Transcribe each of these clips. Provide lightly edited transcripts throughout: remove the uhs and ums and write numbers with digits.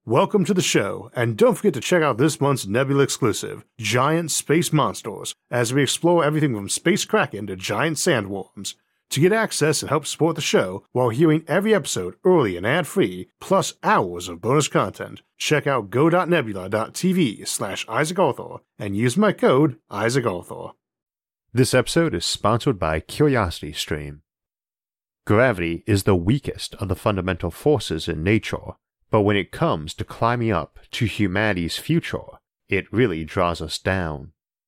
Welcome to the show, and don't forget to check out this month's Nebula exclusive, Giant Space Monsters, as we explore everything from space kraken to giant sandworms. To get access and help support the show while hearing every episode early and ad-free, plus hours of bonus content, check out go.nebula.tv/IsaacArthur and use my code IsaacArthur. This episode is sponsored by CuriosityStream. Gravity is the weakest of the fundamental forces in nature, but when it comes to climbing up to humanity's future, it really draws us down.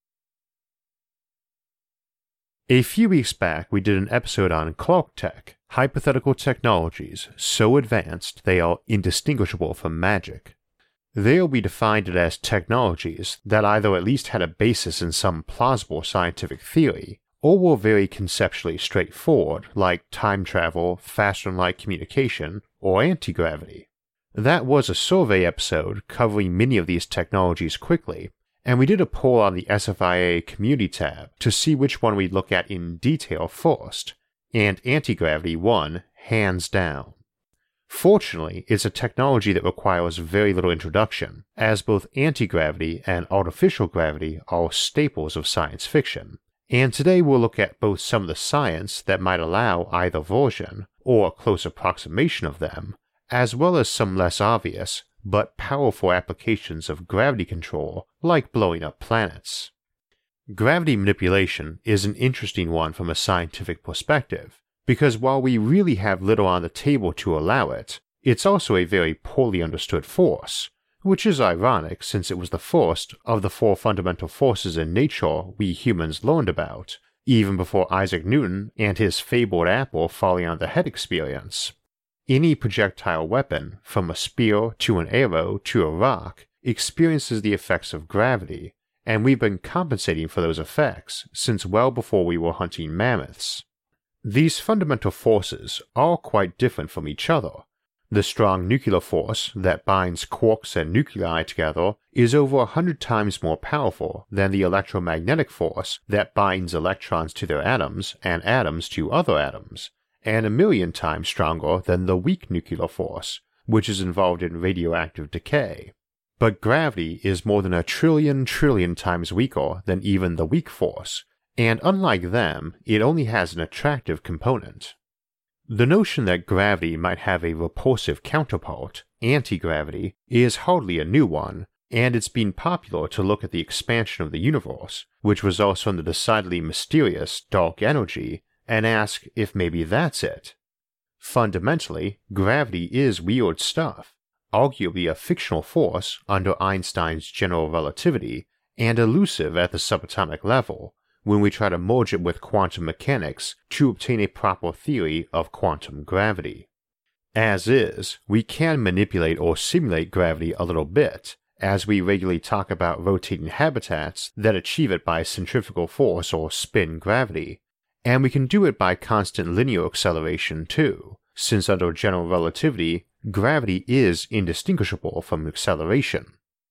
A few weeks back, we did an episode on Clarketech, hypothetical technologies so advanced they are indistinguishable from magic. There we defined it as technologies that either at least had a basis in some plausible scientific theory, or were very conceptually straightforward, like time travel, faster-than-light communication, or anti-gravity. That was a survey episode covering many of these technologies quickly, and we did a poll on the SFIA community tab to see which one we'd look at in detail first, and anti-gravity won hands down. Fortunately, it's a technology that requires very little introduction, as both anti-gravity and artificial gravity are staples of science fiction, and today we'll look at both some of the science that might allow either version, or a close approximation of them, as well as some less obvious, but powerful applications of gravity control, like blowing up planets. Gravity manipulation is an interesting one from a scientific perspective, because while we really have little on the table to allow it, it's also a very poorly understood force, which is ironic since it was the first of the four fundamental forces in nature we humans learned about, even before Isaac Newton and his fabled apple falling on the head experience. Any projectile weapon, from a spear to an arrow to a rock, experiences the effects of gravity, and we've been compensating for those effects since well before we were hunting mammoths. These fundamental forces are quite different from each other. The strong nuclear force that binds quarks and nuclei together is over 100 times more powerful than the electromagnetic force that binds electrons to their atoms and atoms to other atoms, and 1,000,000 times stronger than the weak nuclear force, which is involved in radioactive decay. But gravity is more than 1,000,000,000,000,000,000 times weaker than even the weak force, and unlike them, it only has an attractive component. The notion that gravity might have a repulsive counterpart, anti-gravity, is hardly a new one, and it's been popular to look at the expansion of the universe, which results from the decidedly mysterious dark energy, and ask if maybe that's it. Fundamentally, gravity is weird stuff, arguably a fictional force under Einstein's general relativity, and elusive at the subatomic level, when we try to merge it with quantum mechanics to obtain a proper theory of quantum gravity. As is, we can manipulate or simulate gravity a little bit, as we regularly talk about rotating habitats that achieve it by centrifugal force or spin gravity, and we can do it by constant linear acceleration too, since under general relativity, gravity is indistinguishable from acceleration.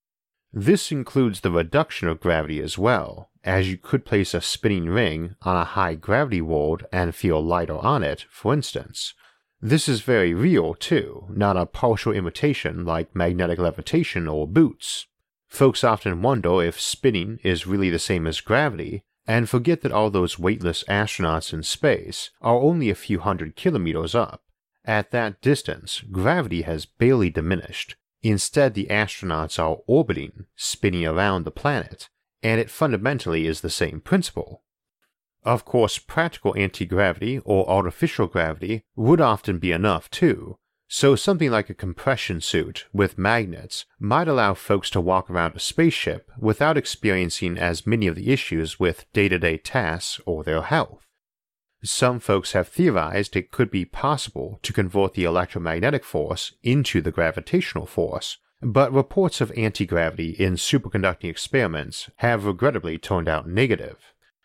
This includes the reduction of gravity as well, as you could place a spinning ring on a high gravity world and feel lighter on it, for instance. This is very real too, not a partial imitation like magnetic levitation or boots. Folks often wonder if spinning is really the same as gravity, and forget that all those weightless astronauts in space are only a few hundred kilometers up. At that distance, gravity has barely diminished. Instead, the astronauts are orbiting, spinning around the planet, and it fundamentally is the same principle. Of course, practical anti-gravity or artificial gravity would often be enough too, so something like a compression suit with magnets might allow folks to walk around a spaceship without experiencing as many of the issues with day-to-day tasks or their health. Some folks have theorized it could be possible to convert the electromagnetic force into the gravitational force, but reports of anti-gravity in superconducting experiments have regrettably turned out negative.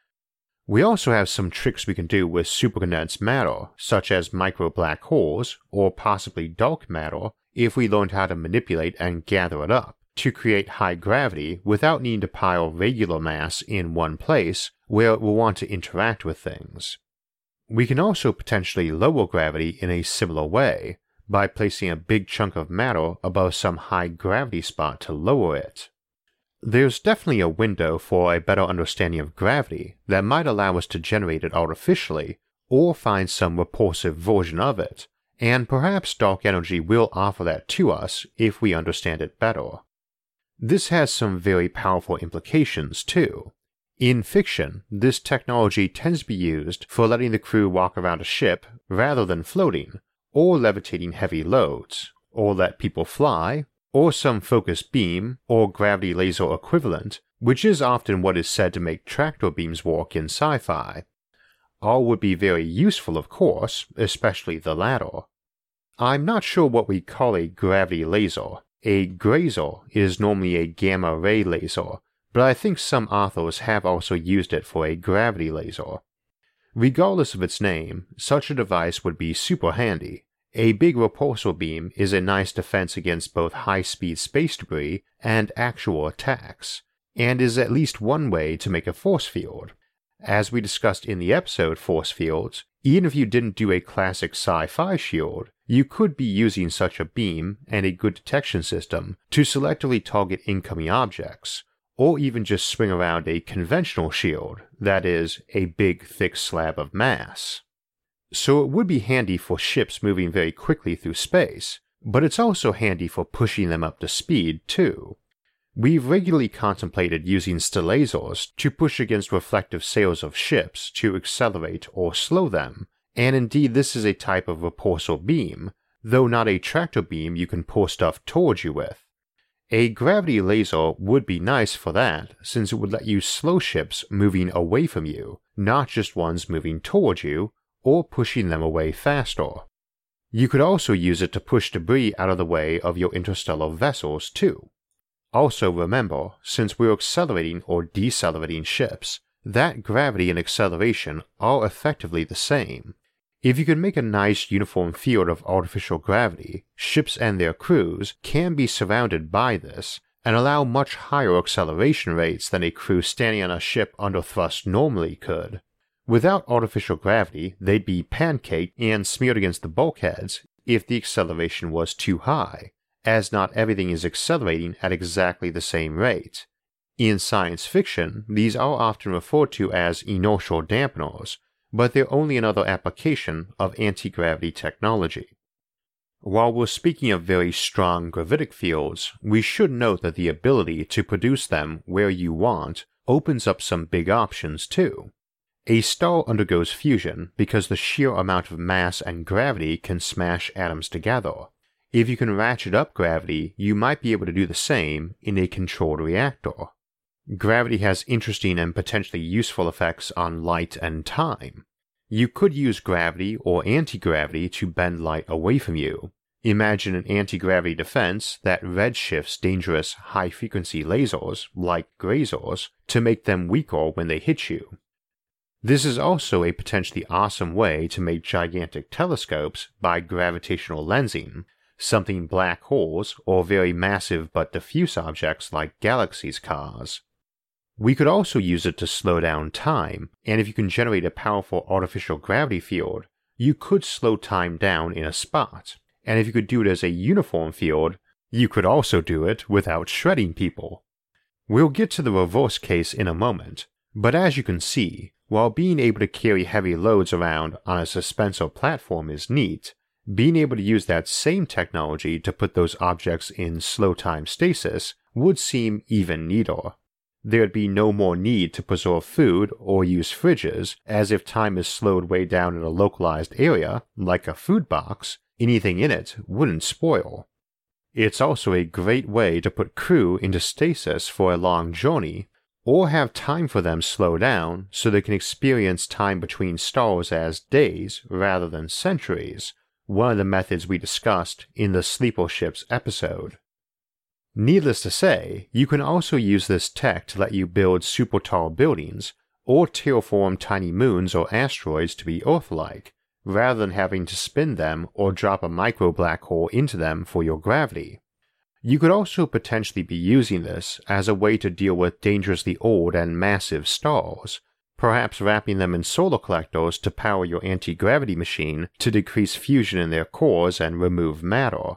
We also have some tricks we can do with supercondensed matter, such as micro black holes, or possibly dark matter, if we learned how to manipulate and gather it up, to create high gravity without needing to pile regular mass in one place where it will want to interact with things. We can also potentially lower gravity in a similar way, by placing a big chunk of matter above some high gravity spot to lower it. There's definitely a window for a better understanding of gravity that might allow us to generate it artificially, or find some repulsive version of it, and perhaps dark energy will offer that to us if we understand it better. This has some very powerful implications too. In fiction, this technology tends to be used for letting the crew walk around a ship rather than floating, or levitating heavy loads, or let people fly, or some focused beam or gravity laser equivalent, which is often what is said to make tractor beams work in sci-fi. All would be very useful, of course, especially the latter. I'm not sure what we call a gravity laser. A grazer is normally a gamma ray laser, but I think some authors have also used it for a gravity laser. Regardless of its name, such a device would be super handy. A big repulsor beam is a nice defense against both high-speed space debris and actual attacks, and is at least one way to make a force field. As we discussed in the episode Force Fields, even if you didn't do a classic sci-fi shield, you could be using such a beam and a good detection system to selectively target incoming objects, or even just swing around a conventional shield, that is, a big thick slab of mass. So it would be handy for ships moving very quickly through space, but it's also handy for pushing them up to speed too. We've regularly contemplated using stellasers to push against reflective sails of ships to accelerate or slow them, and indeed this is a type of repulsor beam, though not a tractor beam you can pull stuff towards you with. A gravity laser would be nice for that, since it would let you slow ships moving away from you, not just ones moving towards you, or pushing them away faster. You could also use it to push debris out of the way of your interstellar vessels too. Also remember, since we're accelerating or decelerating ships, that gravity and acceleration are effectively the same. If you can make a nice uniform field of artificial gravity, ships and their crews can be surrounded by this, and allow much higher acceleration rates than a crew standing on a ship under thrust normally could. Without artificial gravity, they'd be pancaked and smeared against the bulkheads if the acceleration was too high, as not everything is accelerating at exactly the same rate. In science fiction, these are often referred to as inertial dampeners, but they're only another application of anti-gravity technology. While we're speaking of very strong gravitic fields, we should note that the ability to produce them where you want opens up some big options too. A star undergoes fusion because the sheer amount of mass and gravity can smash atoms together. If you can ratchet up gravity, you might be able to do the same in a controlled reactor. Gravity has interesting and potentially useful effects on light and time. You could use gravity or anti-gravity to bend light away from you. Imagine an anti-gravity defense that redshifts dangerous high-frequency lasers, like grazers, to make them weaker when they hit you. This is also a potentially awesome way to make gigantic telescopes by gravitational lensing, something black holes or very massive but diffuse objects like galaxies cause. We could also use it to slow down time, and if you can generate a powerful artificial gravity field, you could slow time down in a spot, and if you could do it as a uniform field, you could also do it without shredding people. We'll get to the reverse case in a moment, but as you can see, while being able to carry heavy loads around on a suspensor platform is neat, being able to use that same technology to put those objects in slow time stasis would seem even neater. There'd be no more need to preserve food or use fridges, as if time is slowed way down in a localized area, like a food box, anything in it wouldn't spoil. It's also a great way to put crew into stasis for a long journey, or have time for them slow down so they can experience time between stars as days rather than centuries, one of the methods we discussed in the Sleeper Ships episode. Needless to say, you can also use this tech to let you build super tall buildings, or terraform tiny moons or asteroids to be Earth-like, rather than having to spin them or drop a micro black hole into them for your gravity. You could also potentially be using this as a way to deal with dangerously old and massive stars, perhaps wrapping them in solar collectors to power your anti-gravity machine to decrease fusion in their cores and remove matter.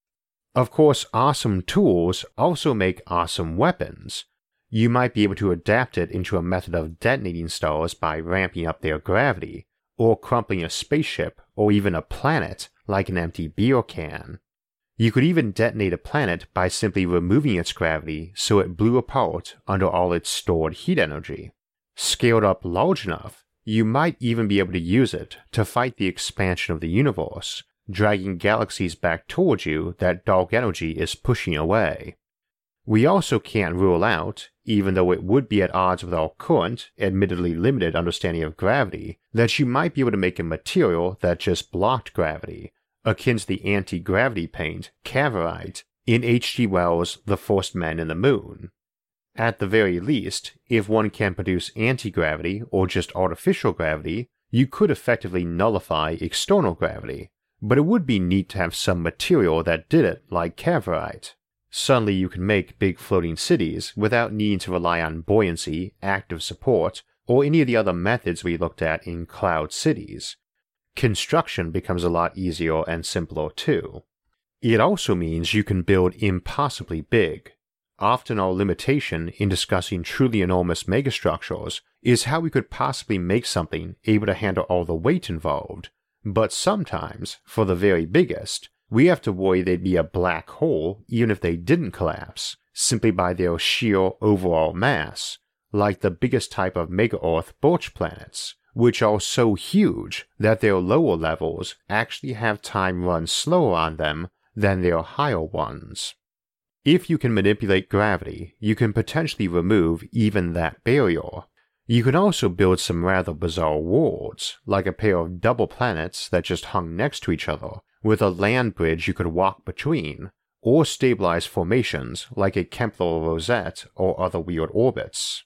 Of course, awesome tools also make awesome weapons. You might be able to adapt it into a method of detonating stars by ramping up their gravity, or crumpling a spaceship or even a planet like an empty beer can. You could even detonate a planet by simply removing its gravity so it blew apart under all its stored heat energy. Scaled up large enough, you might even be able to use it to fight the expansion of the universe, dragging galaxies back towards you that dark energy is pushing away. We also can't rule out, even though it would be at odds with our current, admittedly limited understanding of gravity, that you might be able to make a material that just blocked gravity, akin to the anti-gravity paint, Cavorite, in H.G. Wells' The First Men in the Moon. At the very least, if one can produce anti-gravity or just artificial gravity, you could effectively nullify external gravity, but it would be neat to have some material that did it like Cavorite. Suddenly you can make big floating cities without needing to rely on buoyancy, active support, or any of the other methods we looked at in Cloud Cities. Construction becomes a lot easier and simpler too. It also means you can build impossibly big. Often our limitation in discussing truly enormous megastructures is how we could possibly make something able to handle all the weight involved, but sometimes, for the very biggest, we have to worry they'd be a black hole even if they didn't collapse, simply by their sheer overall mass, like the biggest type of mega-Earth Birch planets, which are so huge that their lower levels actually have time run slower on them than their higher ones. If you can manipulate gravity, you can potentially remove even that barrier. You can also build some rather bizarre worlds, like a pair of double planets that just hung next to each other, with a land bridge you could walk between, or stabilize formations like a Kepler rosette or other weird orbits.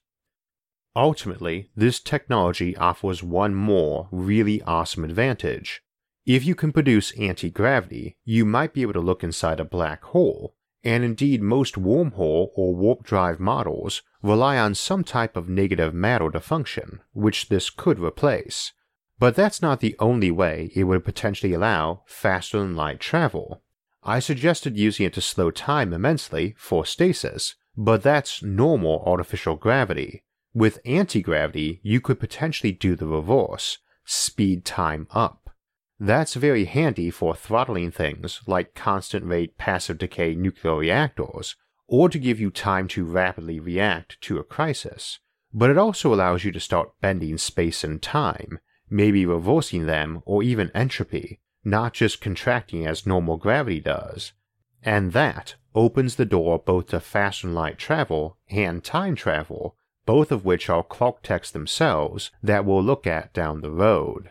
Ultimately, this technology offers one more really awesome advantage. If you can produce anti-gravity, you might be able to look inside a black hole, and indeed most wormhole or warp drive models rely on some type of negative matter to function, which this could replace. But that's not the only way it would potentially allow faster-than-light travel. I suggested using it to slow time immensely for stasis, but that's normal artificial gravity. With anti-gravity, you could potentially do the reverse, speed time up. That's very handy for throttling things like constant rate passive decay nuclear reactors, or to give you time to rapidly react to a crisis. But it also allows you to start bending space and time, maybe reversing them or even entropy, not just contracting as normal gravity does. And that opens the door both to faster-than-light travel and time travel, both of which are Clarketechs themselves that we'll look at down the road.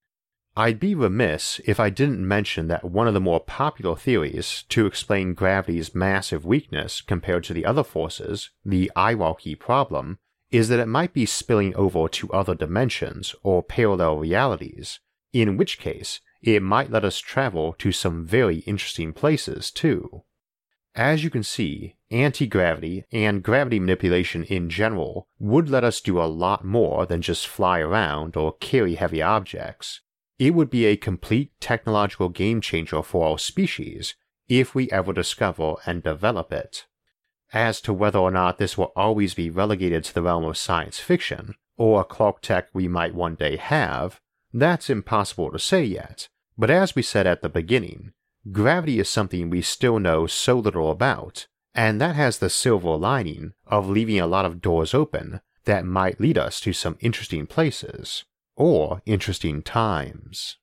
I'd be remiss if I didn't mention that one of the more popular theories to explain gravity's massive weakness compared to the other forces, the hierarchy problem, is that it might be spilling over to other dimensions or parallel realities, in which case it might let us travel to some very interesting places too. As you can see, anti-gravity and gravity manipulation in general would let us do a lot more than just fly around or carry heavy objects. It would be a complete technological game changer for our species if we ever discover and develop it. As to whether or not this will always be relegated to the realm of science fiction, or a Clarketech we might one day have, that's impossible to say yet, but as we said at the beginning, gravity is something we still know so little about, and that has the silver lining of leaving a lot of doors open that might lead us to some interesting places, or interesting times.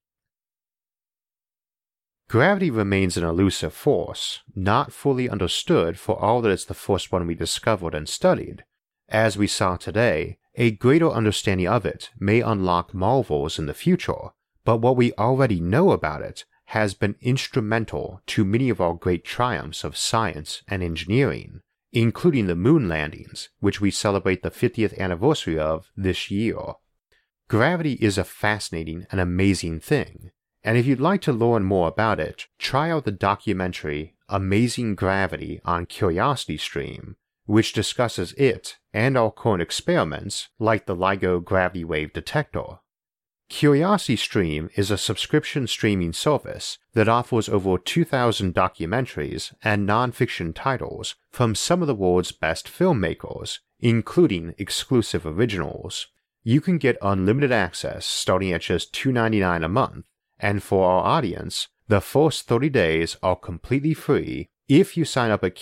Gravity remains an elusive force, not fully understood for all that it's the first one we discovered and studied. As we saw today, a greater understanding of it may unlock marvels in the future, but what we already know about it has been instrumental to many of our great triumphs of science and engineering, including the moon landings, which we celebrate the 50th anniversary of this year. Gravity is a fascinating and amazing thing, and if you'd like to learn more about it, try out the documentary Amazing Gravity on CuriosityStream, which discusses it and our current experiments like the LIGO Gravity Wave Detector. CuriosityStream is a subscription streaming service that offers over 2,000 documentaries and non-fiction titles from some of the world's best filmmakers, including exclusive originals. You can get unlimited access starting at just $2.99 a month, and for our audience, the first 30 days are completely free if you sign up at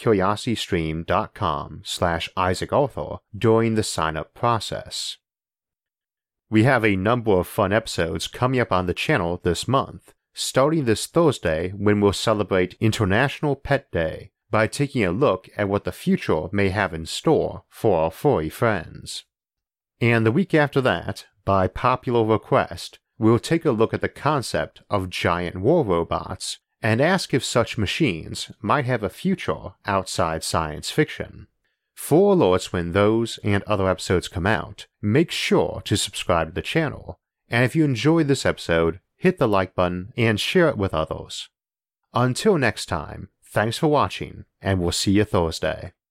curiositystream.com/IsaacArthur during the sign-up process. We have a number of fun episodes coming up on the channel this month, starting this Thursday when we'll celebrate International Pet Day by taking a look at what the future may have in store for our furry friends. And the week after that, by popular request, we'll take a look at the concept of giant war robots and ask if such machines might have a future outside science fiction. For alerts when those and other episodes come out, make sure to subscribe to the channel, and if you enjoyed this episode, hit the like button and share it with others. Until next time, thanks for watching, and we'll see you Thursday.